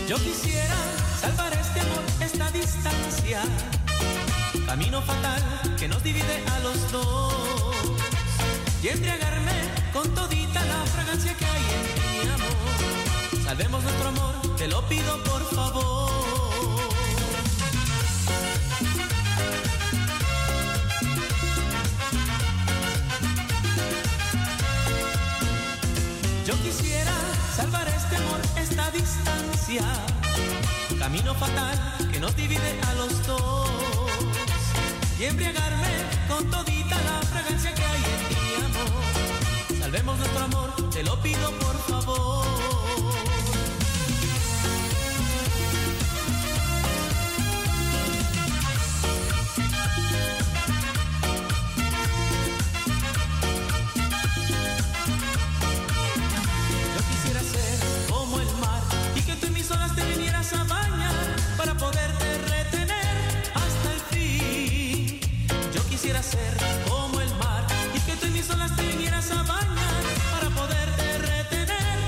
Yo quisiera salvar este amor, esta distancia, camino fatal que nos divide a los dos, y embriagarme con todita la fragancia que hay en mi amor. Salvemos nuestro amor, te lo pido por favor. Yo quisiera salvar este amor, esta distancia, camino fatal que nos divide a los dos, y embriagarme con todita la fragancia que hay en mi amor. Salvemos nuestro amor, te lo pido por favor. A bañar para poderte retener hasta el fin. Yo quisiera ser como el mar y que tú en mis olas te vinieras a bañar para poderte retener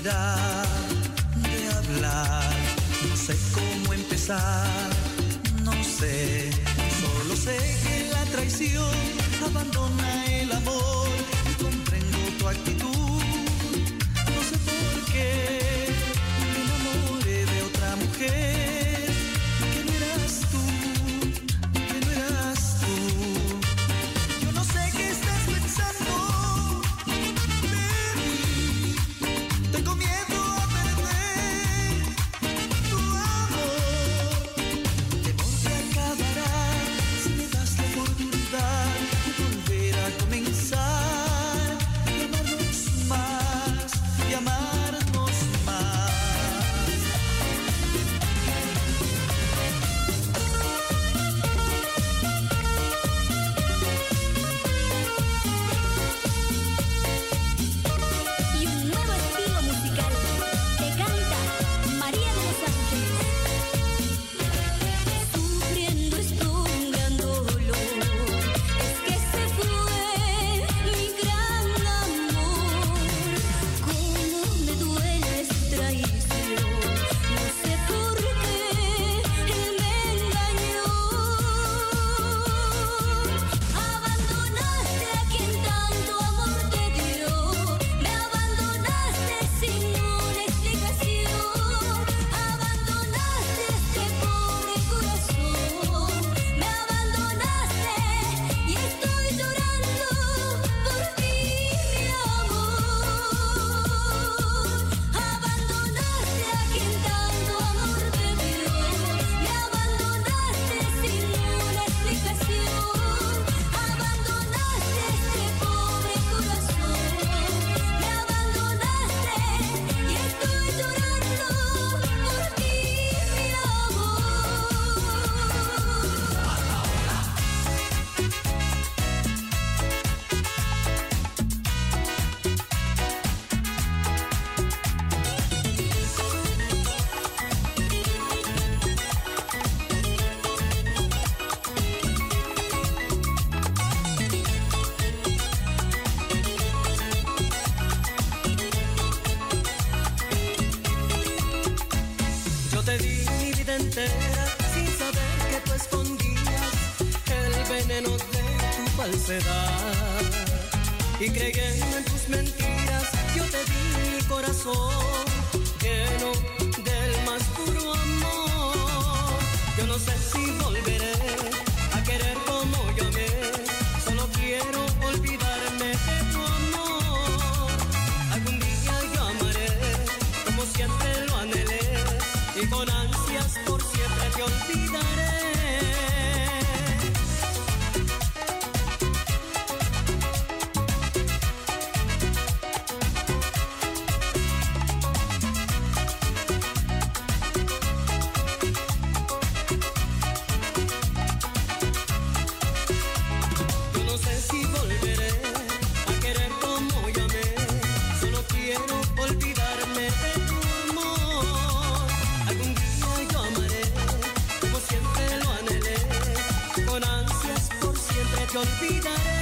oportunidad de hablar. No sé cómo empezar, no sé. Solo sé que la traición abandona el amor. Y comprendo tu actitud, no sé por qué me enamoré de otra mujer que no eras tú, que no eras tú. Yo no sé qué estás pensando de mí. Tengo miedo a perder tu amor. Temor que acabará si me das la oportunidad de volver a comenzar y amarnos más, y amarnos más. Y un nuevo estilo musical que canta María de los Ángeles. Sufriendo estoy un gran dolor, es que se fue mi gran amor. Cómo me duele esta traición, no sé por qué él me engañó. Abandonaste a quien tanto amor te dio, me abandonaste sin una explicación. Abandonaste este pobre corazón, me abandonaste y estoy llorando por ti, mi amor. Abandonaste a quien tanto amor te dio, me abandonaste sin una explicación. Abandonaste este pobre corazón, me abandonaste y estoy llorando por ti, mi amor. Yo te di mi vida entera sin saber que tú escondías el veneno de tu falsedad. Y creyendo en tus mentiras, yo te di mi corazón lleno del más puro amor. Yo no sé si volveré a querer como yo amé, solo quiero olvidarme de tu amor. Algún día yo amaré como siempre lo anhelé, y con ansias por siempre te olvidaré. Yo no sé si volveré a querer como yo amé, solo quiero olvidarme de tu amor. Algún día yo amaré como siempre lo anhelé, con ansias por siempre te olvidaré.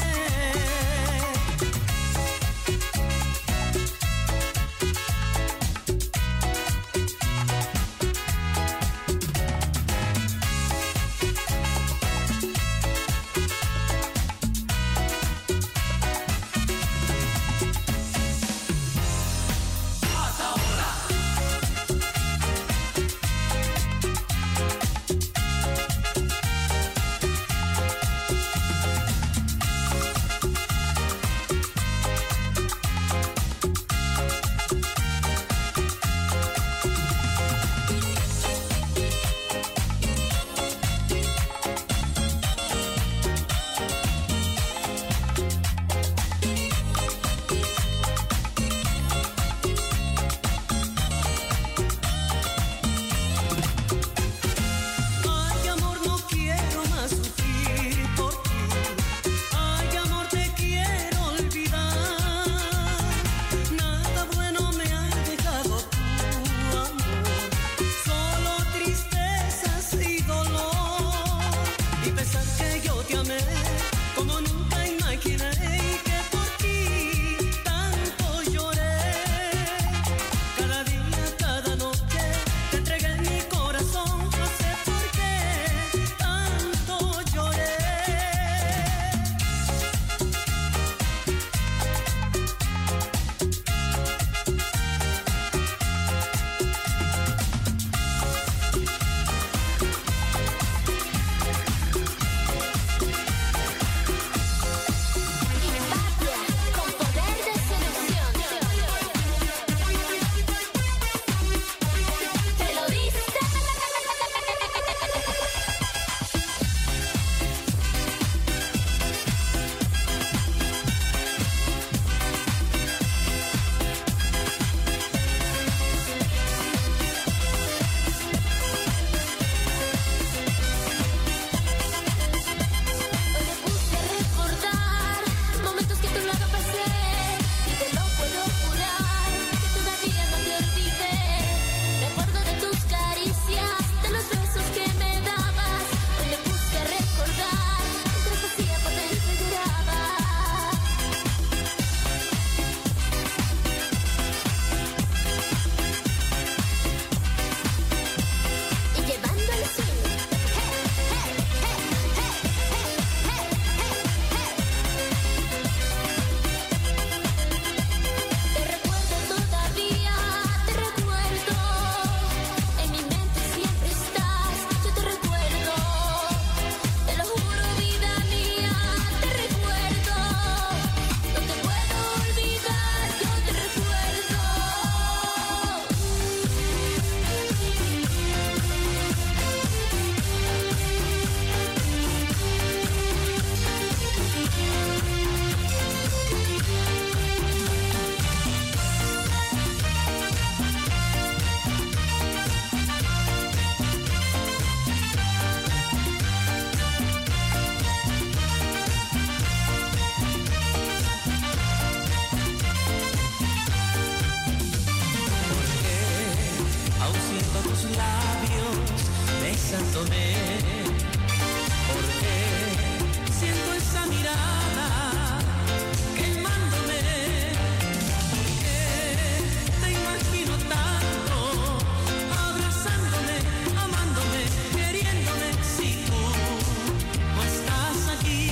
tus labios besándome, porque siento esa mirada quemándome, porque te imagino tanto abrazándome, amándome, queriéndome. Si tú no estás aquí,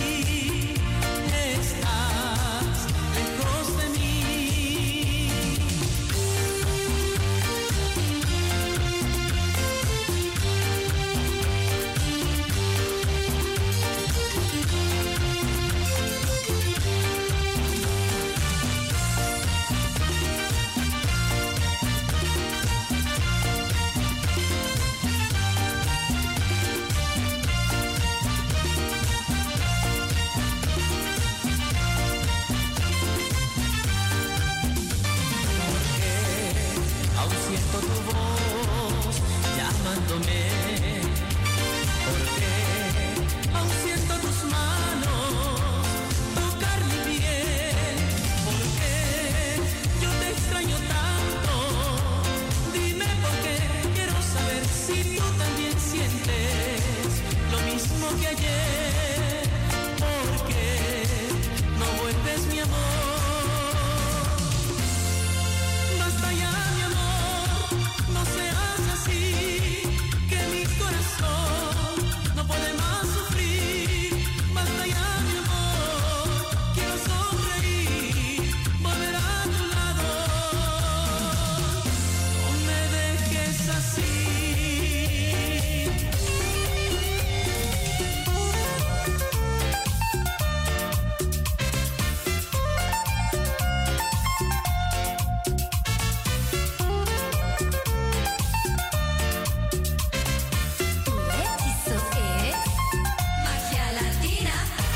estás lejos de mí. Siento tu voz llamándome, porque aún siento tus manos tocar mi piel, porque yo te extraño tanto. Dime por qué, quiero saber si tú también sientes lo mismo que ayer, porque no vuelves, mi amor. Basta ya, mi amor, no seas así, que mi corazón no puede más sufrir. Basta ya, mi amor, quiero sonreír, volver a tu lado. No me dejes así. Tu hechizo es magia latina.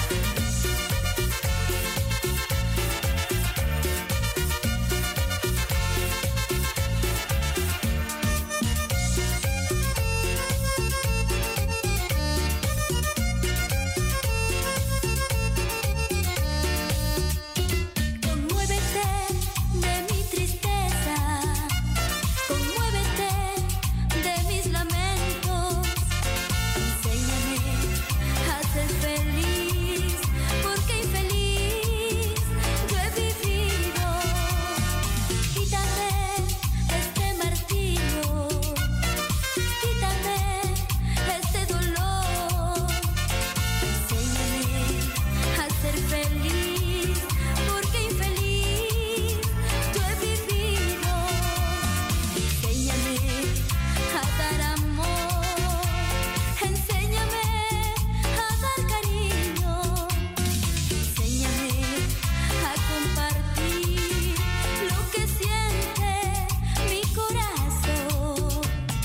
Conmuévete de mi tristeza, conmuévete de mis lamentos. Enséñame a ser feliz, porque infeliz yo he vivido. Quítame este martirio, quítame este dolor. Enséñame a ser feliz, porque infeliz yo he vivido. Enséñame a dar amor, enséñame a dar cariño, enséñame a compartir lo que siente mi corazón.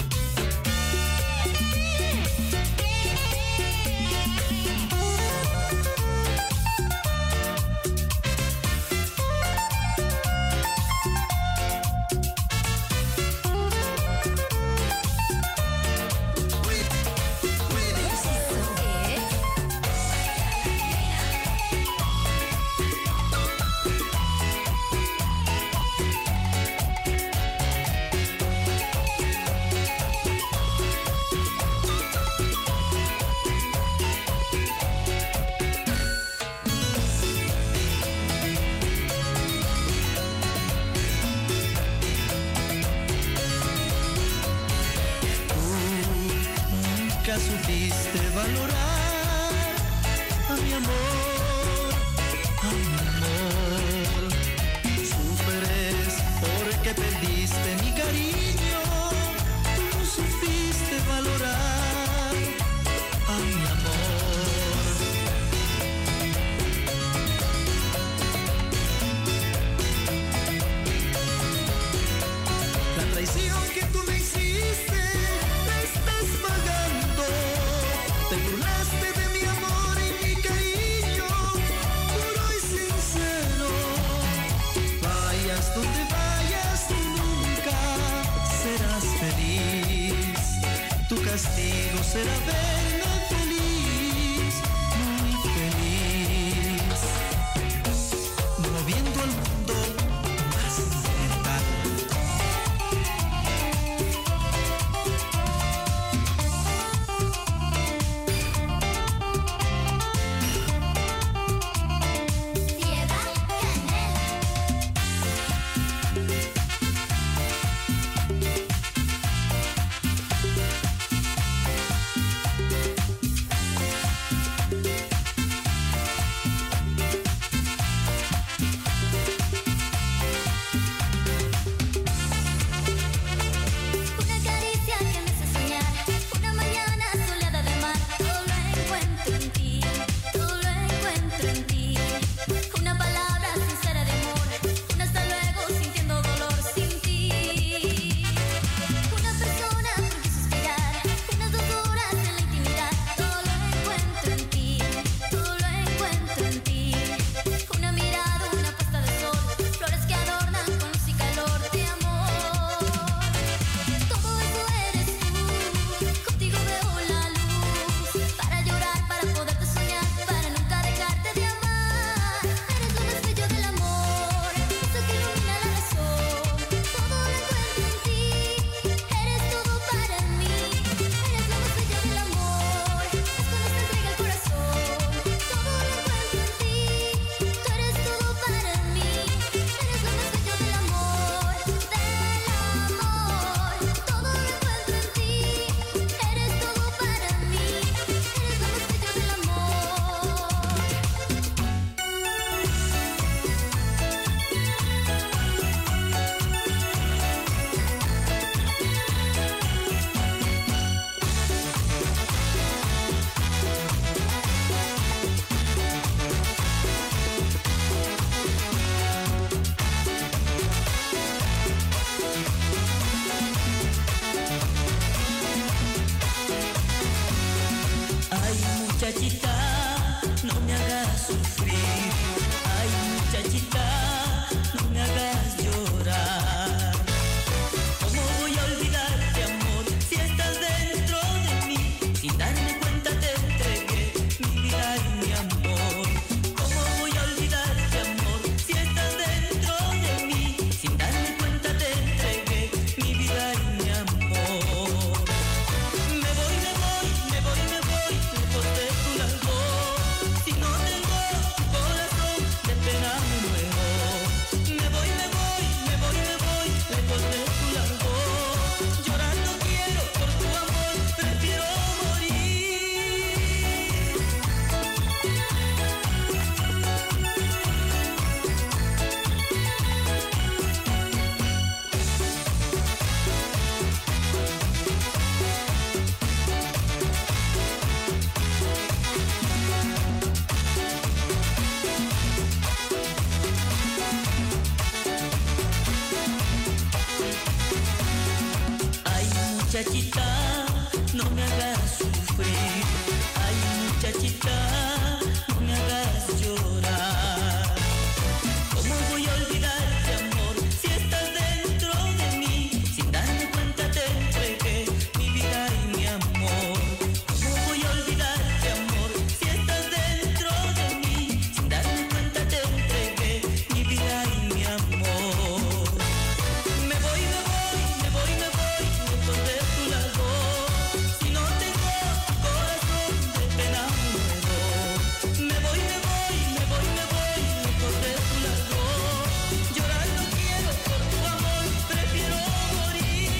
Nunca supiste valorar a mi amor, a mi amor. Sufres porque perdiste mi cariño. Tú no supiste valorar a mi amor. La traición que tú me hiciste, la estás pagando. Te burlaste de mi amor y mi cariño, puro y sincero. Vayas donde vayas, tú nunca serás feliz. Tu castigo será verme feliz, muy feliz. Moviendo al mundo más mental. muchachita, no me hagas sufrir. Ay, muchachita, no me hagas llorar. ¿Cómo voy a olvidarte, amor, si estás dentro de mí? Sin darme cuenta te entregué mi vida y mi amor. ¿Cómo voy a olvidarte, amor, si estás dentro de mí? Sin darme cuenta te entregué mi vida y mi amor. Me voy, me voy, me voy, me voy, lejos de tu lado. Si no tengo corazón de pena muero. Me voy, me voy, me voy, me voy, lejos de tu lado. Llorar no quiero por tu amor, prefiero morir.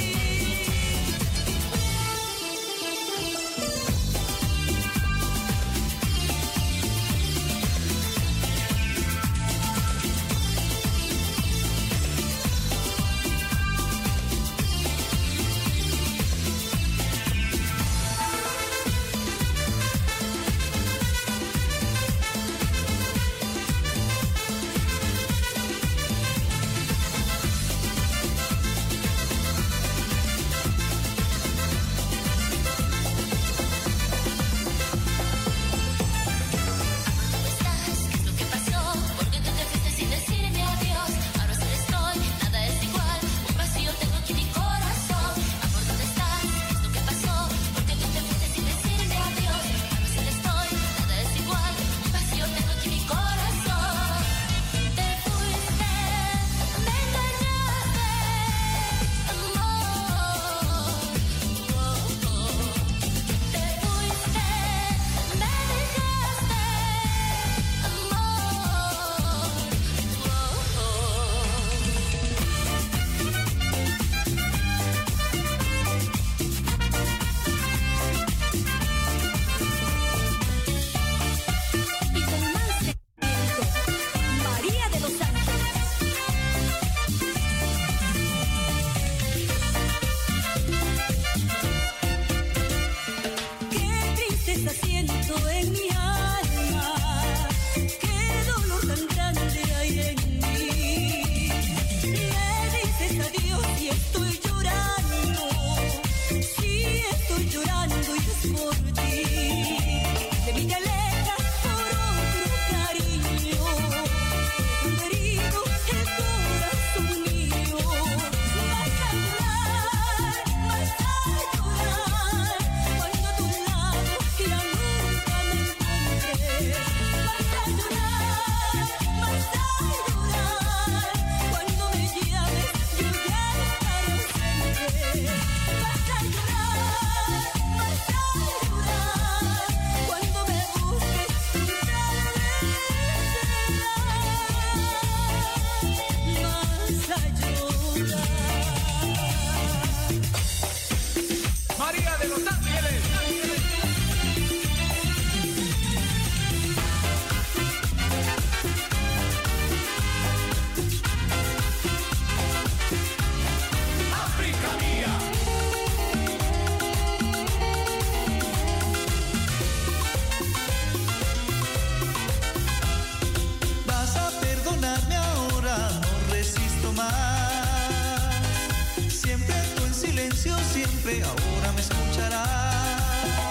Siempre ahora me escucharás.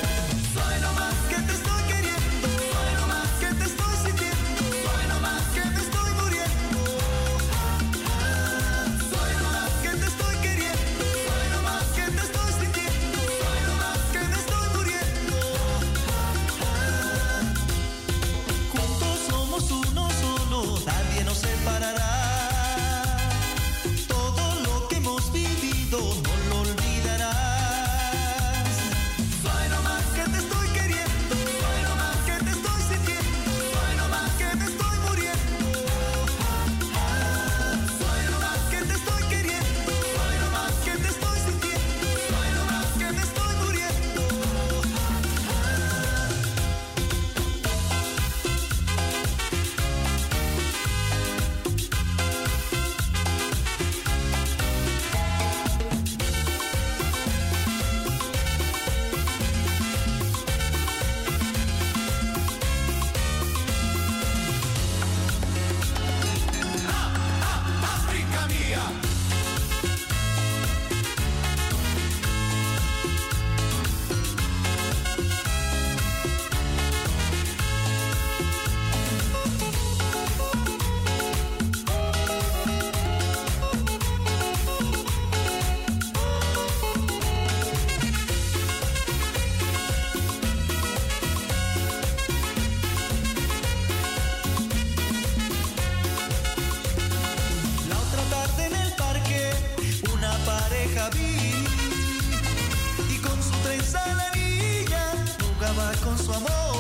Soy lo más que te estoy queriendo, soy lo más que te estoy sintiendo, soy lo más que te estoy muriendo. Soy lo más que te estoy queriendo, soy lo más que te estoy sintiendo, soy lo más que te estoy muriendo. Juntos somos uno solo, nadie nos separará. Todo lo que hemos vivido no lo olvidarás. con su amor.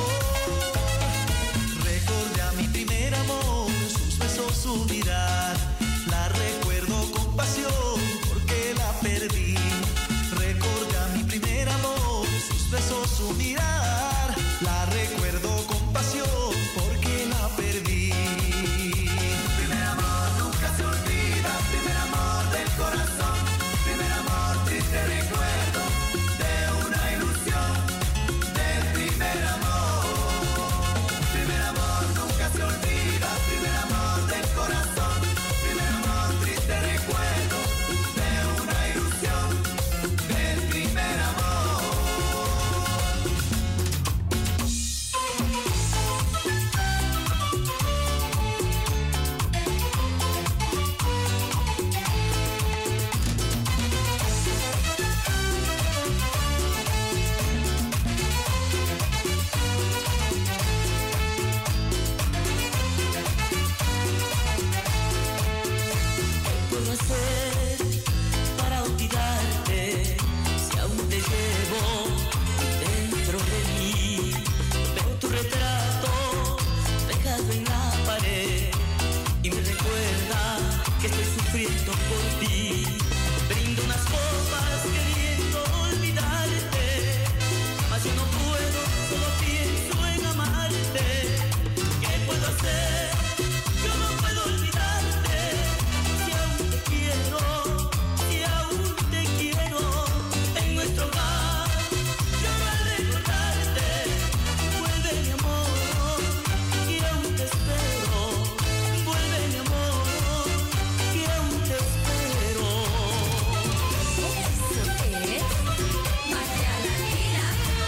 Recordé a mi primer amor, sus besos, su mirar. La recuerdo con pasión porque la perdí. Recordé a mi primer amor, sus besos, su mirar. La recuerdo con pasión porque la perdí. Primer amor nunca se olvida, primer amor del corazón, primer amor triste recuerdo de una ilusión, del primer amor. Primer amor nunca se olvida, primer amor del corazón, primer amor triste recuerdo de una ilusión, del primer amor. ¿Qué puedo hacer para olvidarte si aún te llevo dentro de mí? Veo tu retrato pegado en la pared y me recuerda que estoy sufriendo por ti. Brindo unas copas queriendo olvidarte, mas yo no puedo, solo pienso en amarte. ¿Qué puedo hacer? Yo no puedo olvidarte. Si aún te quiero, si aún te quiero, en nuestro hogar, lloro al recordarte. Vuelve mi amor, que aún te espero. Vuelve mi amor, que aún te espero. ¿Eso qué es? María Latina.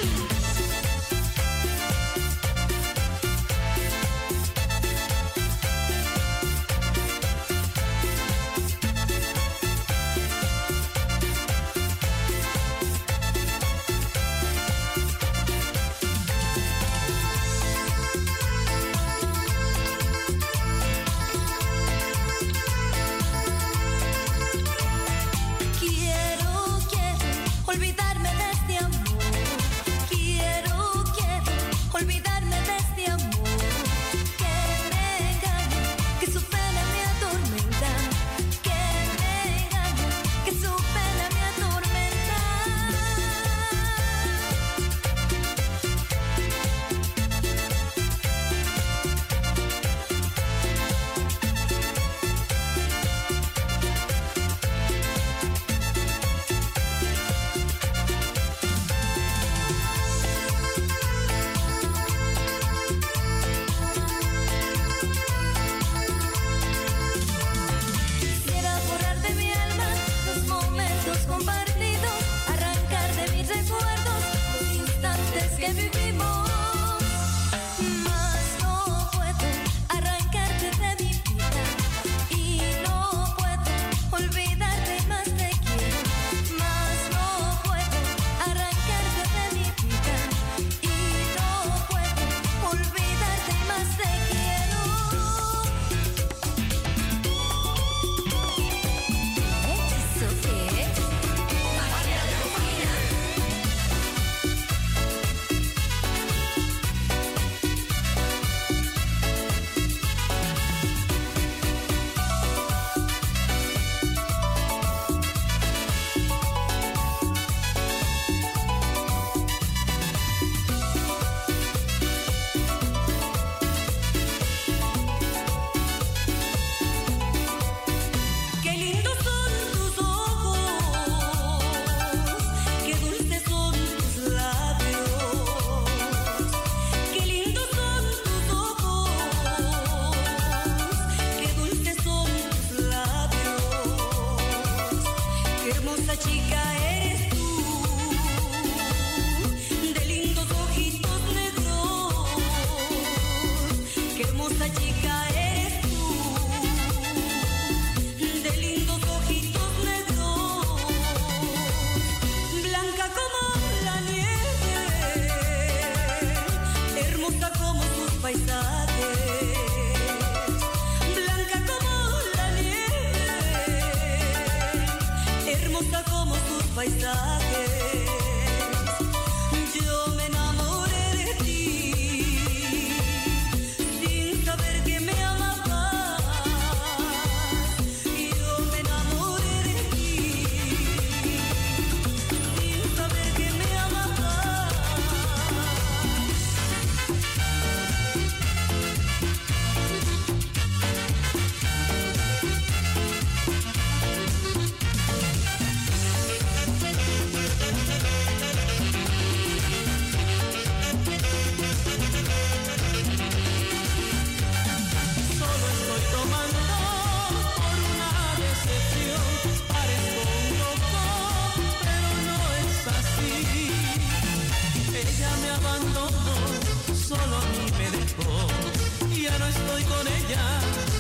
Quiero olvidarme de este amor. Quiero olvidarme de este amor. Que me engaña, que su pena me atormenta. Que me engaña, que su pena me atormenta. Quisiera borrar de mi alma los momentos compartidos, arrancar de mis recuerdos los instantes que vivimos. Mas no puedo arrancarte de mi vida y no puedo olvidarte, más te quiero. Mas no puedo arrancarte de mi vida y no puedo olvidarte, más te quiero. ¿Eso qué es? María Latina. Qué lindos son tus ojos, qué dulces son tus labios. Qué lindos son tus ojos, qué dulces son tus labios. Qué hermosa chica eres tú, de lindos ojitos negros. Qué hermosa chica eres tú, de lindos ojitos negros, blanca como la nieve, hermosa como sus paisajes, blanca como la nieve, hermosa como sus paisajes. Yo me enamoré de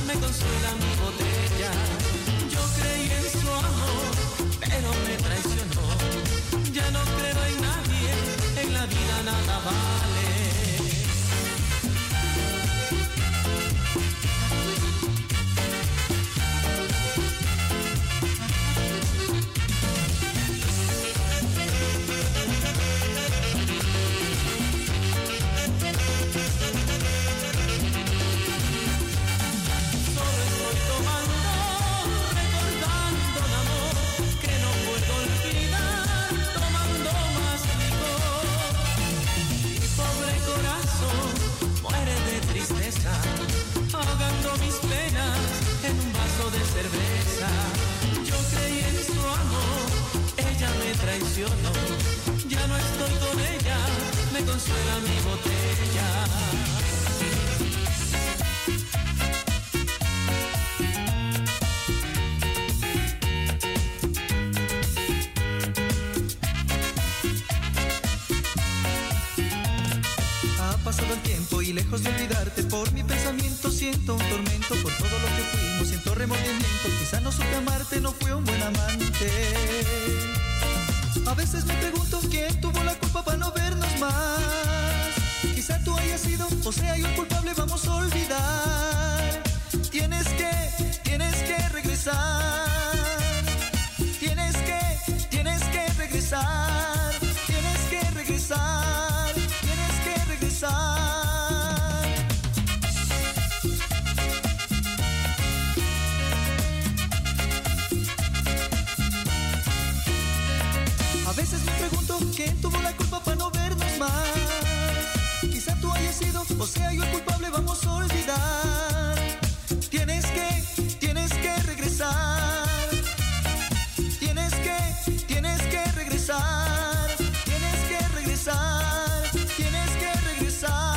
me consuela mi botella. Yo creí en su amor, pero me traicionó. Ya no creo en nadie, en la vida nada vale. Ahogando mis penas en un vaso de cerveza. Yo creí en su amor, ella me traicionó. Ya no estoy con ella, me consuela mi botella. Pasado el tiempo y lejos de olvidarte, por mi pensamiento siento un tormento. Por todo lo que fuimos siento remordimiento. Quizá no supe amarte, no fui un buen amante. A veces me pregunto quién tuvo la culpa para no vernos más. Quizá tú hayas sido, o sea yo el culpable, vamos a olvidar. Tienes que regresar. Tienes que regresar. Tienes que regresar. A veces me pregunto quién tuvo la culpa para no vernos más. Quizá tú hayas sido, o sea yo el culpable, vamos a olvidar. Tienes que regresar. Tienes que regresar. Tienes que regresar. Tienes que regresar.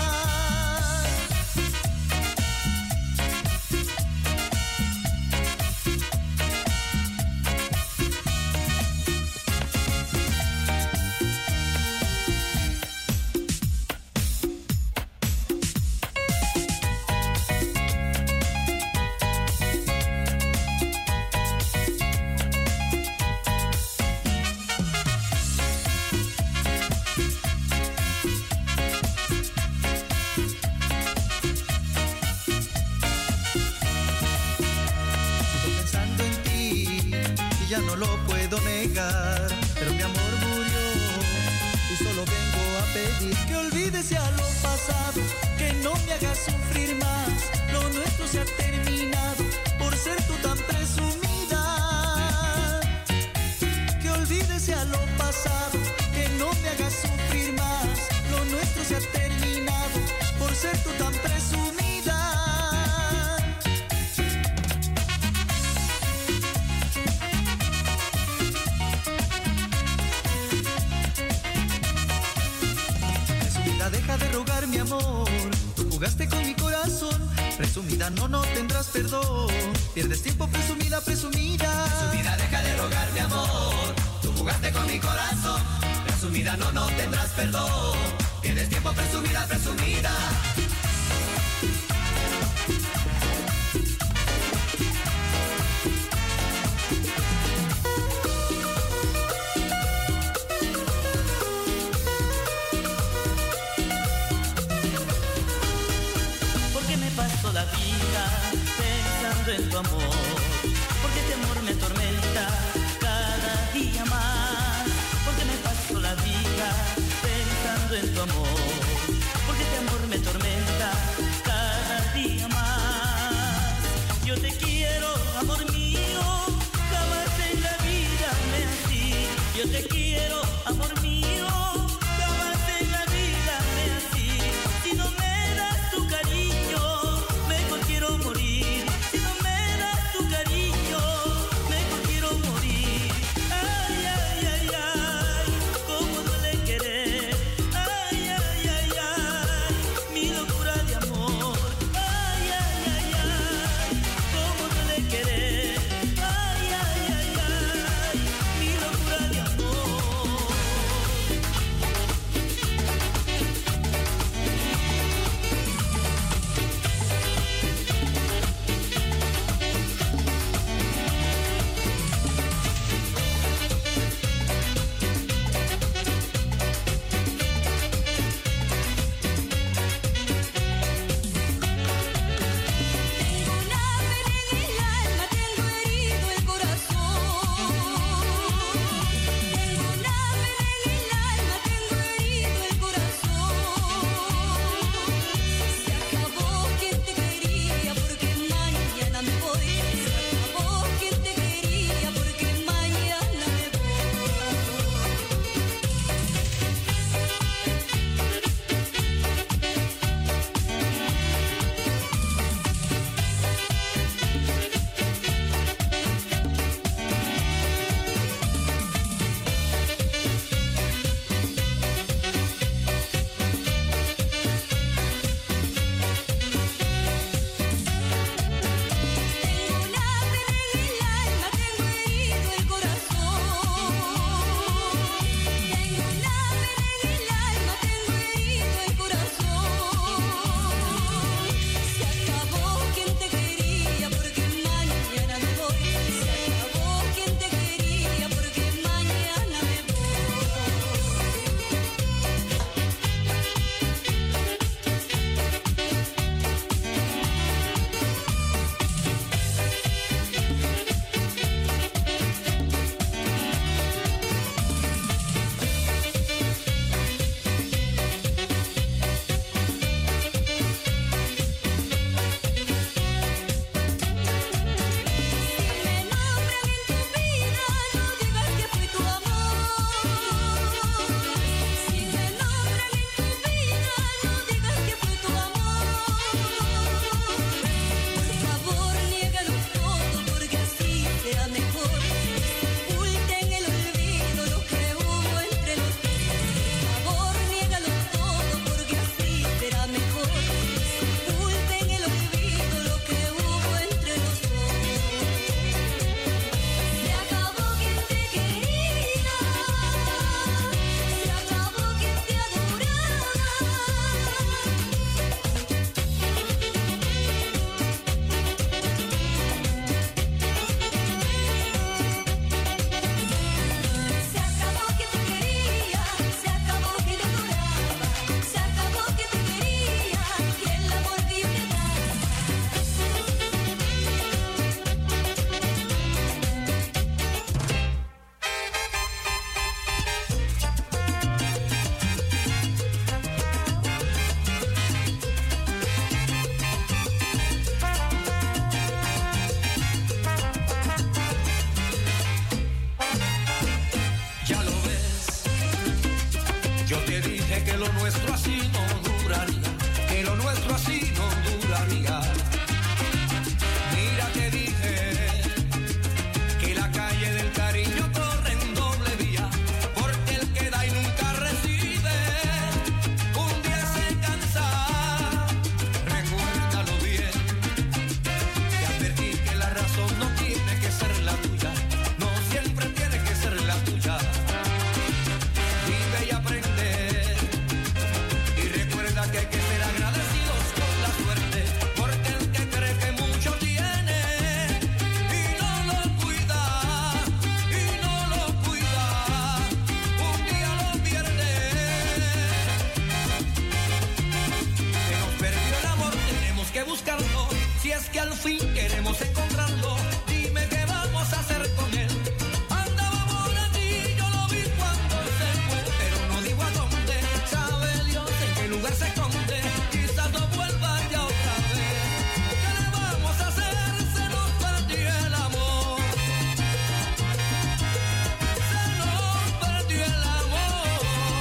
Ya no lo puedo negar, pero mi amor murió y solo vengo a pedir que olvides ya lo pasado, que no me hagas sufrir más. Lo nuestro se ha terminado por ser tú tan presumida. Que olvides ya lo pasado, que no me hagas sufrir más. Lo nuestro se ha terminado por ser tú tan presumida. Deja de rogar mi amor, tú jugaste con mi corazón. Presumida, no tendrás perdón. Pierdes tiempo, presumida. Presumida, deja de rogar mi amor, tú jugaste con mi corazón. Presumida, no tendrás perdón. Pierdes tiempo, presumida. Paso la vida pensando en tu amor, porque este amor me atormenta cada día más. Porque me paso la vida pensando en tu amor, porque este amor me atormenta cada día más. Yo te quiero, amor mío, jamás en la vida me así. Yo te quiero, amor mío, jamás en la vida me así. Si no me das tu cariño, quiero morir. Si no me das tu cariño, mejor quiero morir. Ay, ay, ay, ay, cómo duele querer. Ay, ay, ay, ay, mi locura de amor. Ay, ay, ay, ay, cómo duele querer. Ay, ay, ay, ay, mi locura de amor. lo nuestro así no duraría, que lo nuestro así no duraría. Mira que dije que la calle del cariño corre en doble vía, porque el que da y nunca recibe, un día se cansa. Recuérdalo bien, te advertí que la razón no tiene que ser la tuya, no siempre tiene que ser la tuya. Vive y aprende, y recuerda que hay que ser agradecidos con la suerte, porque el que cree que mucho tiene y no lo cuida, un día lo pierde. Se nos perdió el amor, tenemos que buscarlo, si es que al fin queremos encontrarlo. Dime qué vamos a hacer con él. Andaba por aquí, yo lo vi cuando se fue, pero no digo a dónde. Sabe Dios en qué lugar se esconde, quizás no vuelva ya otra vez. ¿Qué le vamos a hacer? Se nos perdió el amor. Se nos perdió el amor.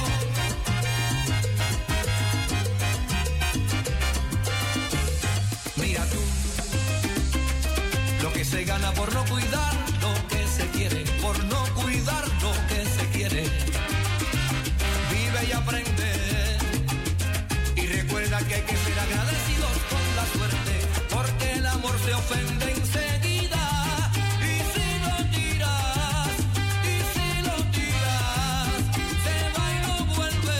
Mira tú, lo que se gana por no cuidar lo que se quiere, por no cuidar lo que se quiere. Vive y aprende, y recuerda que hay que ser agradecidos con la suerte, porque el amor se ofende enseguida. Y si lo tiras, se va y no vuelve.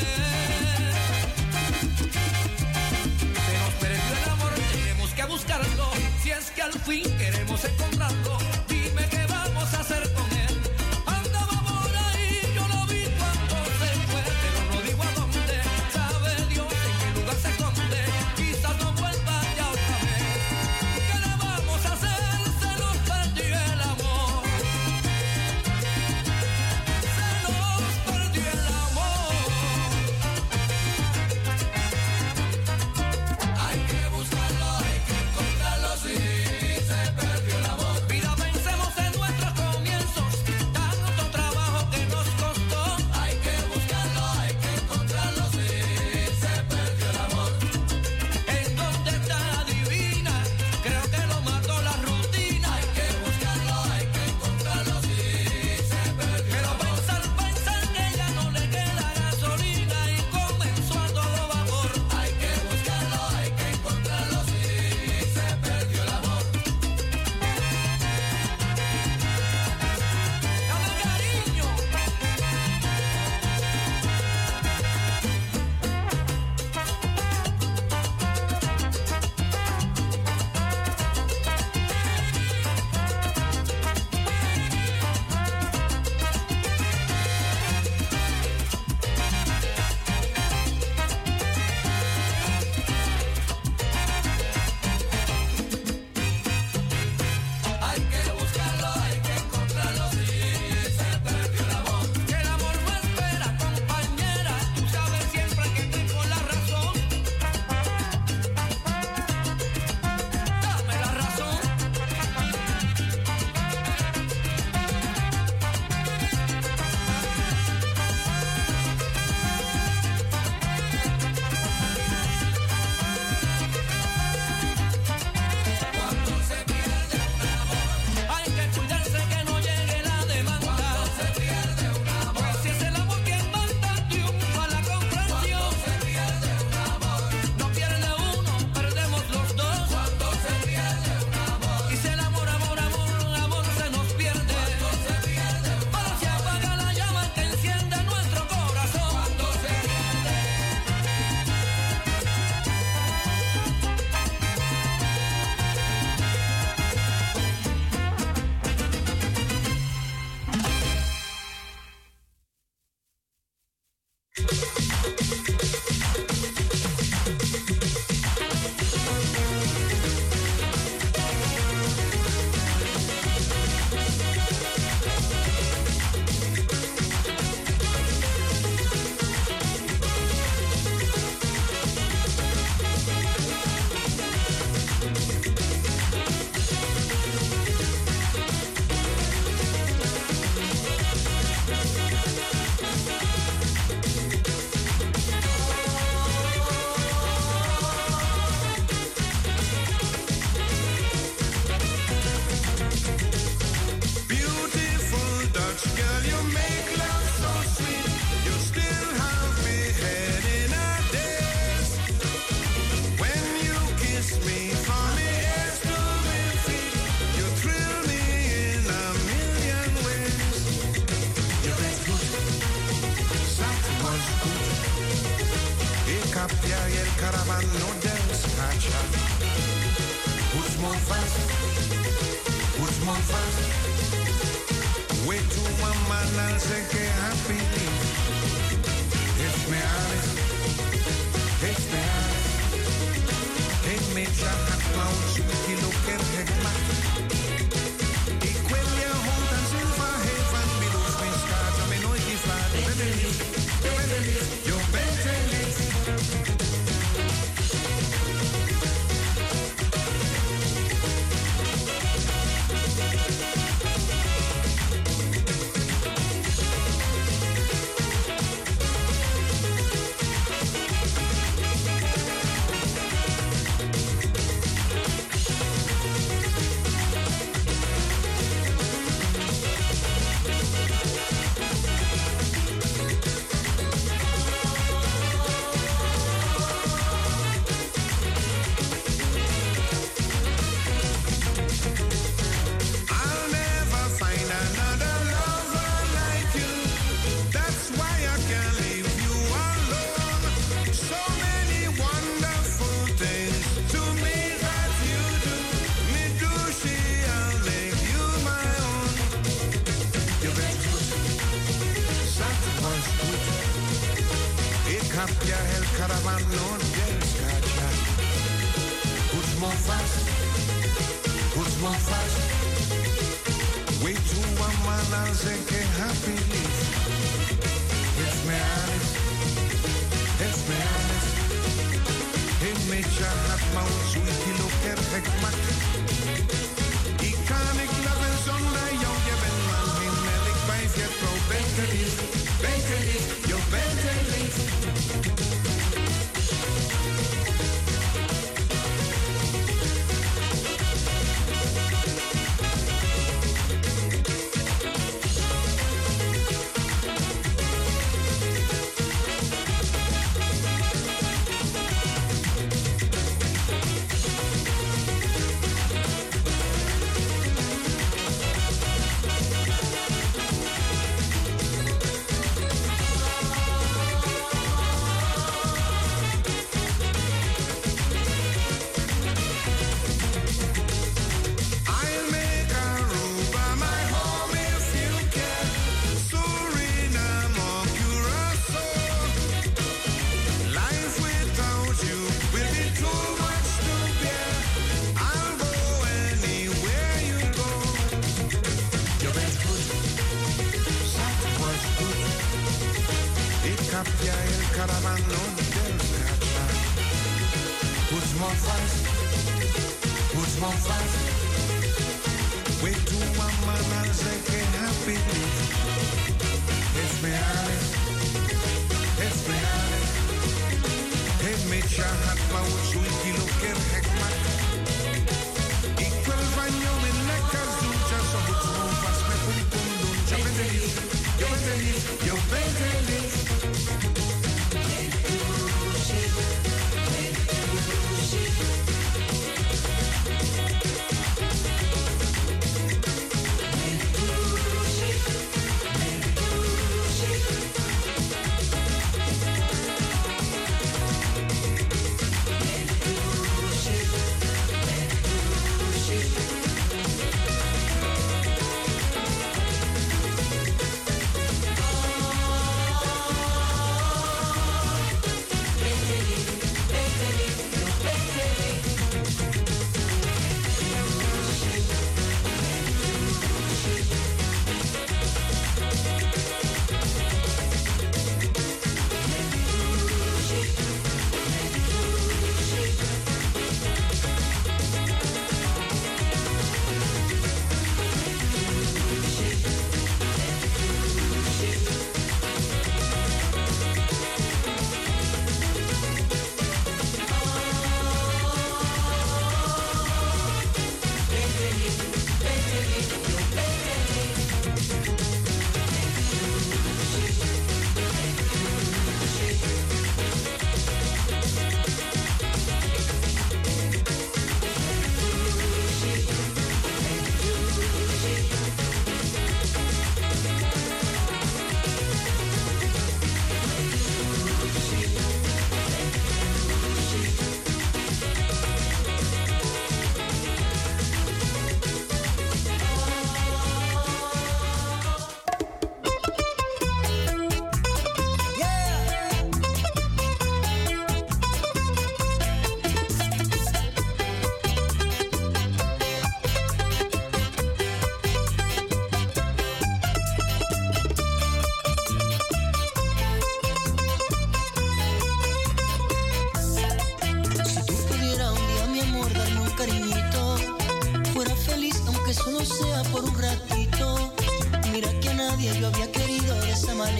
Se nos perdió el amor, tenemos que buscarlo, si es que al fin queremos encontrarlo. Dime qué vamos a hacer con él. Andaba por ahí, yo lo vi cuando se fue, pero no digo a dónde. Sabe Dios en qué lugar se esconde, quizás no vuelva ya otra vez. ¿Qué le vamos a hacer? Se nos perdió el amor. Se nos perdió el amor. Hay que buscarlo, hay que encontrarlo, sí, se perdió el amor. Vida, pensemos en nuestros comienzos, tanto trabajo que nos costó. Hay que buscarlo, hay que encontrarlo, sí, se perdió el amor. ¿En dónde está la divina? Creo que lo mató la rutina. Hay que buscarlo, hay que encontrarlo, sí, se perdió el amor. Pero pensar que ya no le queda gasolina y comenzó a todo vapor. Hay que buscarlo, hay que encontrarlo, sí, se perdió el amor. Dame cariño. Hay que buscarlo, hay que encontrarlo, sí, se perdió el amor. Que el amor no espera, compañera, tú sabes siempre que tengo la razón. Dame la razón. Cuando se pierde un amor, hay que cuidarse que no llegue la demanda. Cuando se pierde un amor, pues si es el amor quien manda, triunfa la comprensión. Cuando se pierde un amor, no pierde uno, perdemos los dos. Cuando se pierde un amor, y si el amor se nos pierde. Cuando se pierde un amor, se apaga la llama que enciende nuestro corazón. Cuando se pierde. zat was goed. Ik heb jij el caravano del scaccia. Who's more fast? Who's more fast? Wait to one man and say que happy. It's me alles. It's me alles. Ik met je hart mouw, zoek lo que regma. Ik wil je hond en zilver heel van middels mijn schaats. En mijn nooit gevraagd. Je bent er niet. Je bent er niet. Je bent er niet.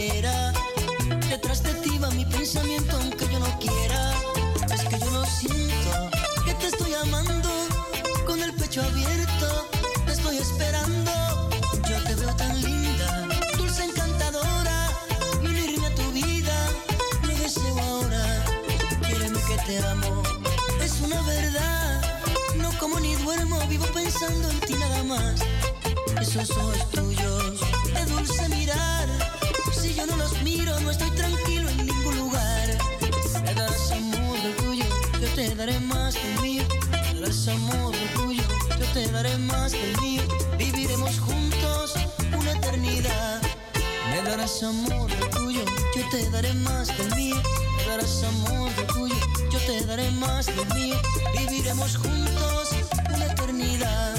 manera. Detrás de ti va mi pensamiento aunque yo no quiera. Es que yo lo siento, que te estoy amando con el pecho abierto. Te estoy esperando, yo te veo tan linda, dulce, encantadora, y unirme a tu vida lo deseo ahora. Créeme que te amo, es una verdad. No como ni duermo, vivo pensando en ti nada más. Esos ojos tuyos de dulce mirar, si yo no los miro no estoy tranquilo en ningún lugar. Me darás amor del tuyo, yo te daré más del mío. Me darás amor del tuyo, yo te daré más del mío. Viviremos juntos una eternidad. Me darás amor del tuyo, yo te daré más del mío. Me darás amor del tuyo, yo te daré más del mío. Viviremos juntos una eternidad.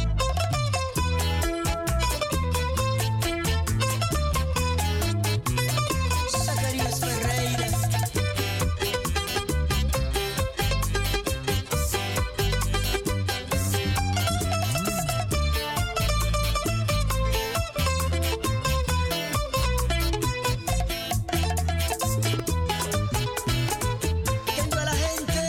Zacarías Ferreira. Toda la gente.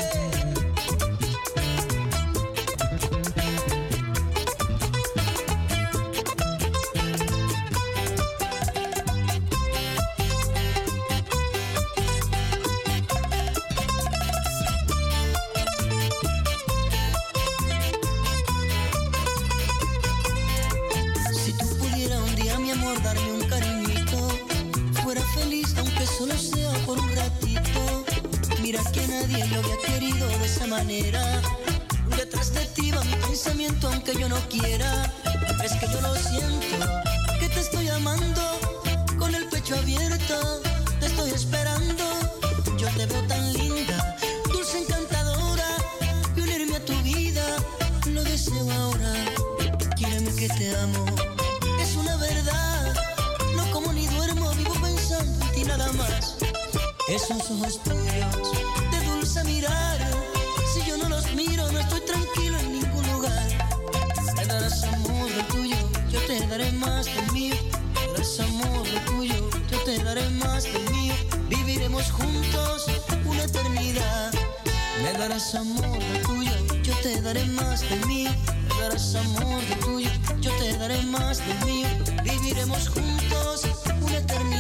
Si tú pudieras un día, mi amor, darme un cariñito, fuera feliz aunque solo sea por un ratito. Mira que nadie lo había querido de esa manera. Detrás de ti va mi pensamiento aunque yo no quiera. Es que yo lo siento, que te estoy amando con el pecho abierto. Te estoy esperando, yo te veo tan linda, dulce, encantadora, y unirme a tu vida lo deseo ahora. Quiéreme que te amo, es una verdad. No como ni duermo, vivo pensando en ti nada más. Esos ojos tuyos de dulce mirar, si yo no los miro no estoy tranquilo en ningún lugar. Me darás amor del tuyo, yo te daré más del mío. Me darás amor del tuyo, yo te daré más del mío. Viviremos juntos una eternidad. Me darás amor del tuyo, yo te daré más del mío. Me darás amor del tuyo, yo te daré más del mío. Viviremos juntos una eternidad.